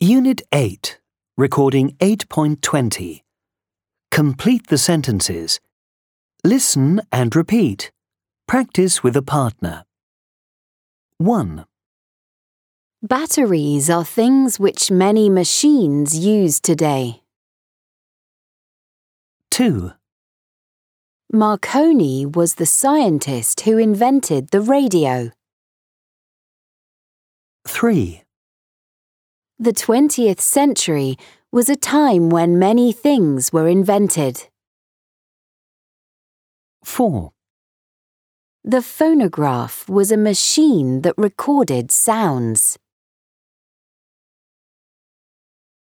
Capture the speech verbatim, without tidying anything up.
Unit eight, Recording eight point twenty. Complete the sentences. Listen and repeat. Practice with a partner. one. Batteries are things which many machines use today. two. Marconi was the scientist who invented the radio. three. The twentieth century was a time when many things were invented. four. The phonograph was a machine that recorded sounds.